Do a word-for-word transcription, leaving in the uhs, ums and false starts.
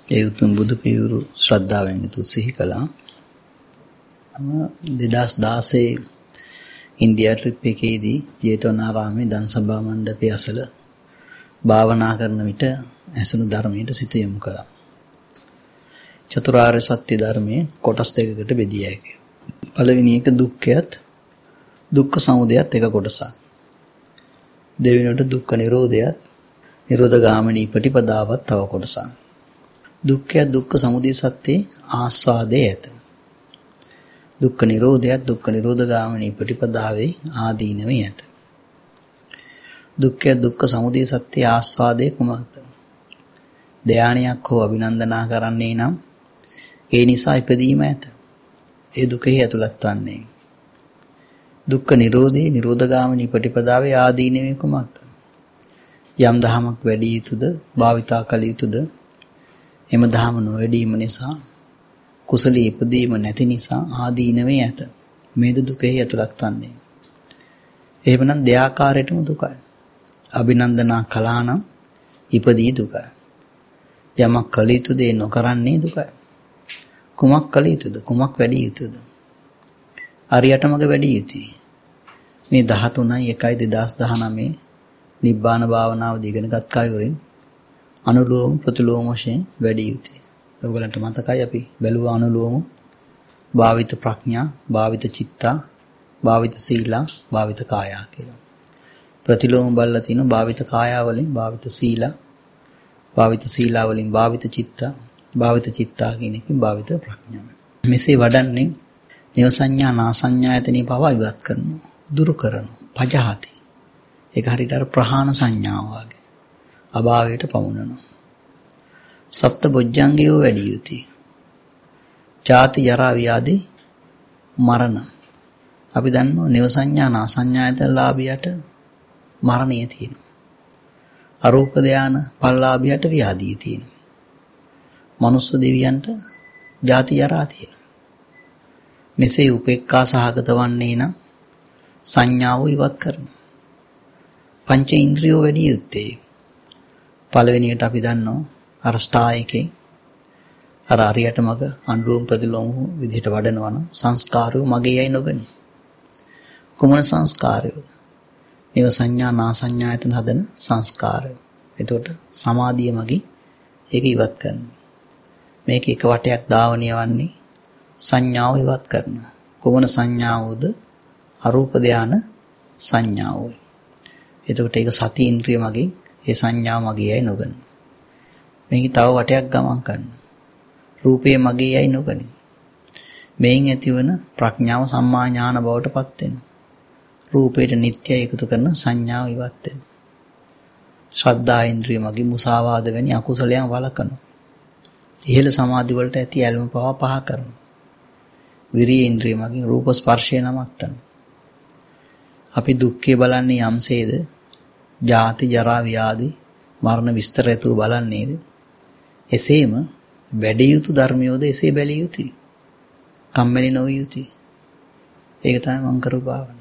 ඒ උතුම් බුදු පියවරු ශ්‍රද්ධාවෙන් යුතුව සිහි කළා. දෙදහස් දාසයේ ඉන්දියා ට්‍රිප් එකේදී ජේතවනාරාමේ දන්සභා මණ්ඩපයේ අසල භාවනා කරන විට ඇසුණු ධර්මයට සිත යොමු කළා. චතුරාර්ය සත්‍ය ධර්මයේ කොටස් දෙකකට බෙදිය හැකියි. පළවෙනි එක දුක්ඛයත් දුක්ඛ සමුදයත් එක කොටසක්. දෙවෙනිවට දුක්ඛ නිරෝධයත් නිරෝධ ගාමිනී ප්‍රතිපදාවත් තව කොටසක්. දුක්ඛය දුක්ඛ සමුදය සත්‍යේ ආස්වාදයේ ඇත. දුක්ඛ නිරෝධයත් දුක්ඛ නිරෝධ ගාමිනී ප්‍රතිපදාවේ ආදීනවේ ඇත. දුක්ඛය දුක්ඛ සමුදය සත්‍යේ ආස්වාදයේ කුමක්ද? ධානයක් හෝ අභිනන්දනා කරන්නේ නම් ඒ නිසා ඉපදීම ඇත. ඒ දුකෙහි ඇතුළත් වන්නේ. දුක්ඛ නිරෝධේ නිරෝධගාමිනී ප්‍රතිපදාවේ ආදීනවේ කුමක්ද? යම් දහමක් වැඩි යුතුද භාවිතා කළ යුතුද? එම දහම නොවැඩීම නිසා කුසලී ඉපදීම නැති නිසා ආදීනවේ ඇත. මේද දුකෙහි ඇතුළත් වන්නේ. එහෙමනම් දෙආකාරයටම දුකයි. අභිනන්දනා කළා නම් ඉපදී දුකයි. යමක් කළ යුතු දේ නොකරන්නේ දුකයි. කුමක් කළ යුතුද? කුමක් වැඩි යුතුද? අරියටමක වැඩි යුතුයි. මේ දහතුනයි එකයි දෙදහස් දහනවය නිබ්බාන භාවනාව දිගෙනගත් කයවරින් අනුලෝම ප්‍රතිලෝම වශයෙන් වැඩි යුතුයි. ඔයගලන්ට මතකයි අපි බැලුවා අනුලෝම භාවිත ප්‍රඥා, භාවිත චිත්තා, භාවිත සීලා, භාවිත කායා කියලා. ප්‍රතිලෝම බලලා තිනවා භාවිත කායා වලින් භාවිත සීලා, භාවිත සීලා වලින් භාවිත චිත්තා, භාවිත චිත්තා කියන එකෙන් භාවිත ප්‍රඥාව. මෙසේ වඩන්නේ නේව සංඥා නා සංඥායතනෙ පවා ඉවත් කරනවා, දුරු කරනවා, පජහති. ඒක හරියට අර ප්‍රහාණ සංඥාව වගේ. අභාවයට පමුණනවා. සප්ත බොජ්ජංගය වැඩි යුතුයි. ජාති ජරා ව්‍යාධි මරණ. අපි දන්නවා නේව සංඥා නා සංඥායතන ලාභියට මරණය තියෙනවා. අරූප ධාන පල්ලාභියට ව්‍යාධිය තියෙනවා. මනුස්ස දෙවියන්ට ජාති ජරා තියෙනවා. මෙසේ උපේක්ඛා සහගත වන්නේ නම් සංඥාව ඉවත් කරනවා. පංච ඉන්ද්‍රියෝ වැඩි යුත්තේ. පළවෙනියට අපි දන්නවා අරෂ්ඨායකේ අර අරියට මග අනුලෝම ප්‍රතිලෝම විදිහට වඩනවා නම් සංස්කාරය මගේ යයි නොගනි. කුමන සංස්කාරයද? නේව සංඥා නා සංඥායතන හදන සංස්කාරය. එතකොට සමාධිය මගී ඒක ඉවත් කරනවා. මේක එක වටයක් ධාවනය වන්නේ සංඥාව ඉවත් කරනවා. කුමන සංඥාවද? අරූප ධාන සංඥාවයි. එතකොට ඒක සති ඉන්ද්‍රිය මගින් ඒ සංඥාව මගේ යයි නොගනි. මේක තව වටයක් ගමන් කරනවා. රූපේ මගේ යයි නොගනි. මේන් ඇතිවන ප්‍රඥාව සම්මා ඥාන බවට පත් වෙනවා. රූපේට නිට්ටය එකතු කරන සංඥාව ඉවත් වෙනවා. ශ්‍රද්ධා ඉන්ද්‍රිය මගේ මුසාවාද වැනි අකුසලයන් වළකනවා. ඉහළ සමාධි වලට ඇති ඇල්ම පවා පහ කරනවා. විරිය ඉන්ද්‍රිය මගින් රූප ස්පර්ශය නමත්තනවා. අපි දුක්ඛය බලන්නේ යම්සේද ජාති ජරා ව්‍යාධි මරණ විස්තර ඇතුව බලන්නේද එසේම වැඩි යුතු ධර්මියෝද එසේ බැලිය යුතුයි. කම්මැලි නොවිය යුතුයි. ඒක තමයි මං කරු භාවනාව.